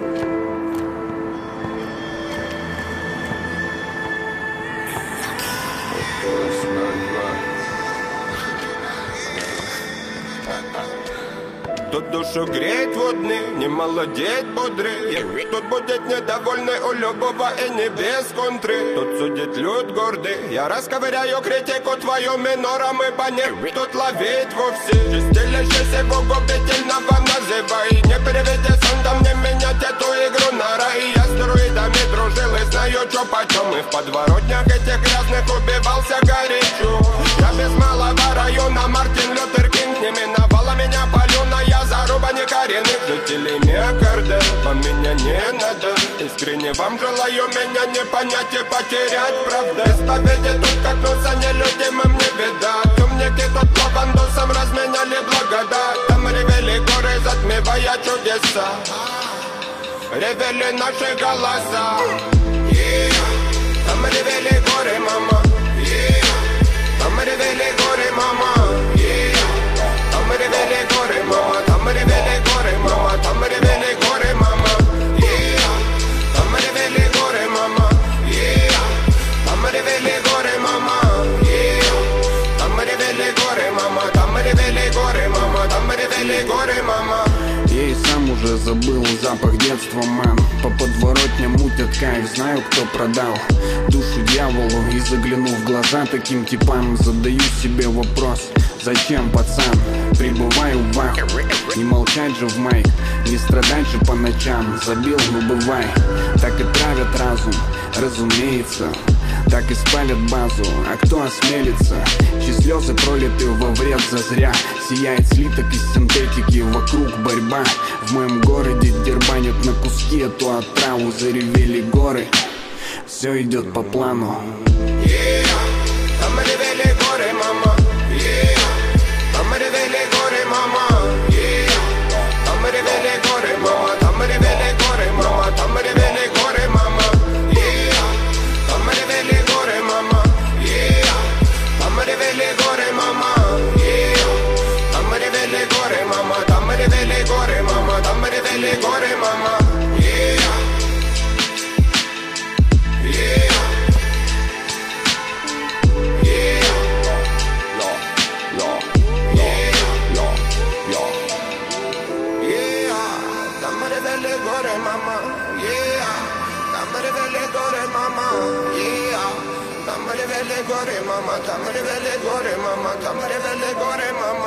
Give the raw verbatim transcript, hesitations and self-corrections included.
Тут душу греть водны, не молодеть бодрый. Тут будет недовольный у любого и не без контры. Тут судит люд гордый, я расковыряю критику твою минором и по ней. Тут ловить вовсе, чистилище его губительного называй. Не переведи сондом, не менять эту игру на рай. Я с друидами дружил и знаю, чё почем. И в подворотнях этих грязных убивался горячо. Я без малого района, Мартин Лютер Кинг. Не миновала меня полюна, я заруба некоренных жителей Миокарда. Вам меня не надо, искренне вам желаю меня не понять и потерять, правда. Исповеди тут как нуса нелюдимым не видать. Умники тут по бандусам разменяли благодать. Там ревели горы, затмевая чудеса. Ревели наши голоса. Yeah. Там ревели горы, мама. Yeah. Там ревели горы, мама. Yeah. Там ревели горы, мама. Там ревели горы, мама. Там ревели горы, мама. Yeah. Там ревели горы, мама. Yeah. Там ревели горы, мама. Yeah. Там ревели горы, мама. Там ревели горы, мама. Там ревели горы, мама. Я и сам уже забыл запах детства, мэн. По подворотням мутят кайф, знаю, кто продал душу дьяволу. И заглянув в глаза таким типам, задаю себе вопрос: зачем, пацан? Прибываю в аху, не молчать же в майк, не страдать же по ночам. Забил, ну бывай, так и травят разум, разумеется. Так и спалят базу, а кто осмелится? Чьи слезы пролиты во вред зазря. Сияет слиток из синтетики, вокруг борьба. В моем городе дербанят на куски эту отраву. Заревели горы, все идет по плану. Yeah. Там ревели горы, мама. Yeah. Там ревели горы, мама. Yeah. Там ревели горы, мама. Там ревели горы, мама. Там ревели горы, мама. Yeah. Там ревели горы, мама. Yeah. Там ревели горы, мама. Yeah. Там ревели горы, мама. Там ревели горы, мама. Там ревели горы, мама. Yeah. Yeah. Tam revele gore mama, tam revele gore mama, tam revele gore mama.